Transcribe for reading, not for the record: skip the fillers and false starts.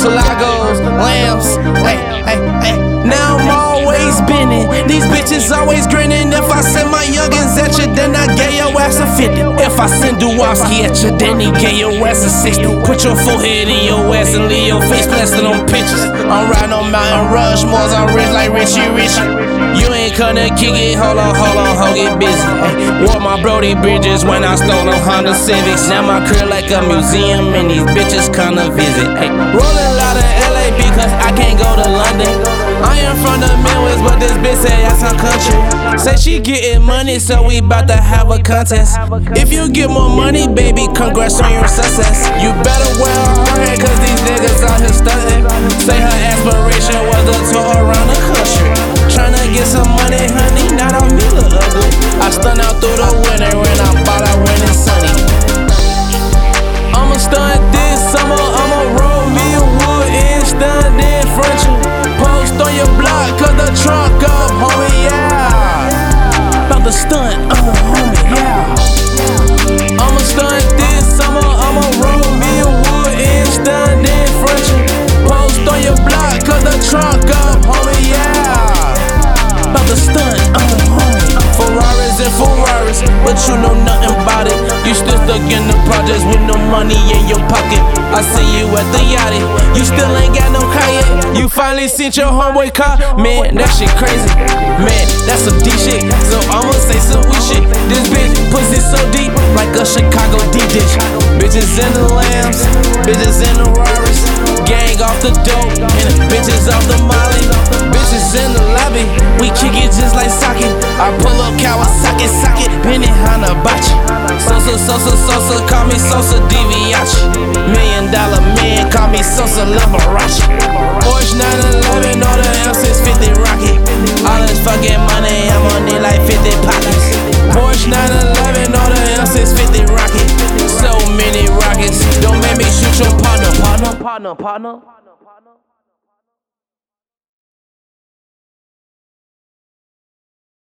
Murcielagos, lambs. Hey. Now I'm always bending. These bitches always grinning. If I send my youngins at you, then I gave your ass a 50. If I send Dewowski at you, then he gave your ass a 60. Put your forehead in your ass and leave your face plastered on pictures. I'm riding on Mountain Rushmores, I'm rich like Richie. You ain't gonna kick it, hold on, ho, get busy. Ay, wore my Brody Bridges when I stole them Honda Civics. Now my crib like a museum and these bitches come to visit. Ay, rolling out of LA because I can't go to London. I am from the Midwest, but this bitch say that's her country. Say she getting money, so we bout to have a contest. If you get more money, baby, congrats on your success. You better wear her hair, cause these niggas out here stunting. Say her aspiration was a tour around the country. Tryna get some money, honey, not on me look ugly. I stun out through the winter when I bought out when it's sunny. I'ma stunt this summer, I'ma roll me a wood and stunt in front you. Post on your block, cause the trunk up, homie, yeah. About to stunt, homie, yeah. I'ma stunt this summer, I'ma roll me a wood and stunt in front you. Post on your block, cause the trunk up, homie, yeah. About to stunt, homie. Ferraris and Ferraris, but you know nothing about it. You still stuck in the projects with no money in your pocket. I see you at the yachty, you still ain't got no car yet. You finally seen your homeboy car, man, that shit crazy. Man, that's some D shit, so I'ma say some weak shit. This bitch pussy so deep, like a Chicago D-dish. Bitches in the lambs, bitches in the Raris. Gang off the dope, and bitches off the molly. Bitches in the lobby, we kick it just like socket. I pull up Kawasaki, socket, Benny Hanabachi. Sosa, call me Sosa Diviachi. $1 million man, call me Sosa Liberace. Porsche 911, all the M650 rocket. All this fucking money, I'm on it like 50 pockets. Porsche 911, all the M650 rocket. So many rockets, don't make me shoot your partner.